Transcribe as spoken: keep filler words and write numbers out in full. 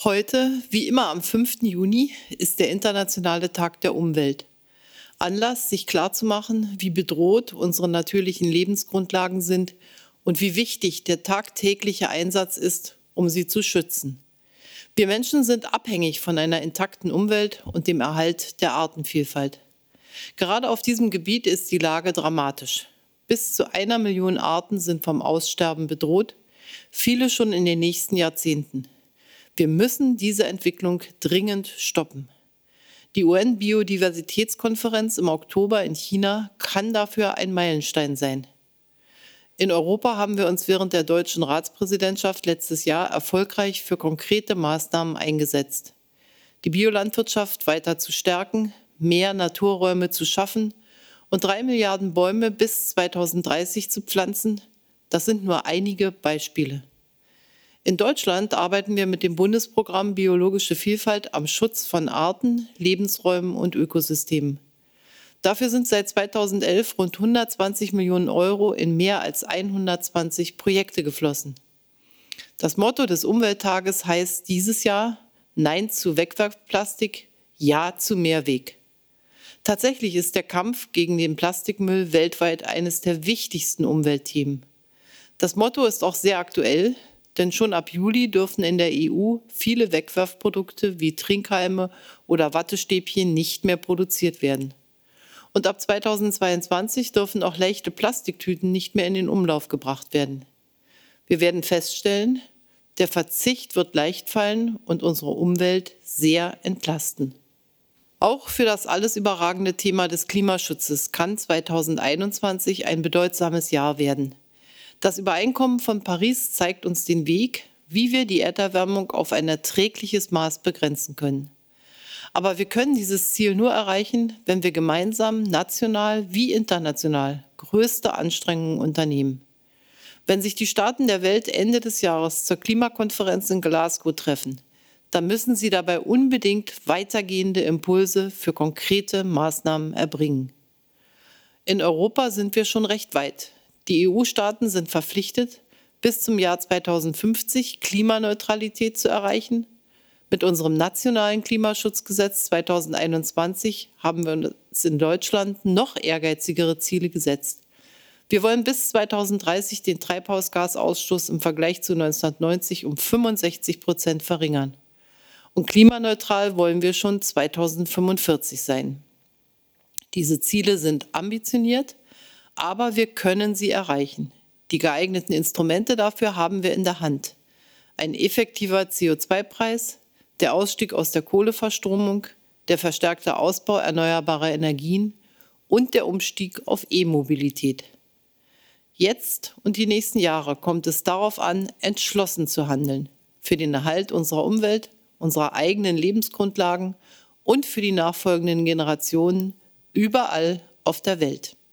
Heute, wie immer am fünften Juni, ist der Internationale Tag der Umwelt. Anlass, sich klarzumachen, wie bedroht unsere natürlichen Lebensgrundlagen sind und wie wichtig der tagtägliche Einsatz ist, um sie zu schützen. Wir Menschen sind abhängig von einer intakten Umwelt und dem Erhalt der Artenvielfalt. Gerade auf diesem Gebiet ist die Lage dramatisch. Bis zu einer Million Arten sind vom Aussterben bedroht, viele schon in den nächsten Jahrzehnten. Wir müssen diese Entwicklung dringend stoppen. Die U N-Biodiversitätskonferenz im Oktober in China kann dafür ein Meilenstein sein. In Europa haben wir uns während der deutschen Ratspräsidentschaft letztes Jahr erfolgreich für konkrete Maßnahmen eingesetzt. Die Biolandwirtschaft weiter zu stärken, mehr Naturräume zu schaffen und drei Milliarden Bäume bis zweitausenddreißig zu pflanzen, das sind nur einige Beispiele. In Deutschland arbeiten wir mit dem Bundesprogramm Biologische Vielfalt am Schutz von Arten, Lebensräumen und Ökosystemen. Dafür sind seit zweitausendelf rund hundertzwanzig Millionen Euro in mehr als hundertzwanzig Projekte geflossen. Das Motto des Umwelttages heißt dieses Jahr: Nein zu Wegwerfplastik, Ja zu Mehrweg. Tatsächlich ist der Kampf gegen den Plastikmüll weltweit eines der wichtigsten Umweltthemen. Das Motto ist auch sehr aktuell, denn schon ab Juli dürfen in der E U viele Wegwerfprodukte wie Trinkhalme oder Wattestäbchen nicht mehr produziert werden. Und ab zweitausendzweiundzwanzig dürfen auch leichte Plastiktüten nicht mehr in den Umlauf gebracht werden. Wir werden feststellen, der Verzicht wird leicht fallen und unsere Umwelt sehr entlasten. Auch für das alles überragende Thema des Klimaschutzes kann zweitausendeinundzwanzig ein bedeutsames Jahr werden. Das Übereinkommen von Paris zeigt uns den Weg, wie wir die Erderwärmung auf ein erträgliches Maß begrenzen können. Aber wir können dieses Ziel nur erreichen, wenn wir gemeinsam, national wie international, größte Anstrengungen unternehmen. Wenn sich die Staaten der Welt Ende des Jahres zur Klimakonferenz in Glasgow treffen, dann müssen sie dabei unbedingt weitergehende Impulse für konkrete Maßnahmen erbringen. In Europa sind wir schon recht weit. Die E U-Staaten sind verpflichtet, bis zum Jahr zweitausendfünfzig Klimaneutralität zu erreichen. Mit unserem nationalen Klimaschutzgesetz zweitausendeinundzwanzig haben wir uns in Deutschland noch ehrgeizigere Ziele gesetzt. Wir wollen bis zweitausenddreißig den Treibhausgasausstoß im Vergleich zu neunzehnhundertneunzig um fünfundsechzig Prozent verringern. Und klimaneutral wollen wir schon zweitausendfünfundvierzig sein. Diese Ziele sind ambitioniert, aber wir können sie erreichen. Die geeigneten Instrumente dafür haben wir in der Hand. Ein effektiver C O zwei Preis, der Ausstieg aus der Kohleverstromung, der verstärkte Ausbau erneuerbarer Energien und der Umstieg auf E-Mobilität. Jetzt und die nächsten Jahre kommt es darauf an, entschlossen zu handeln, für den Erhalt unserer Umwelt, unserer eigenen Lebensgrundlagen und für die nachfolgenden Generationen überall auf der Welt.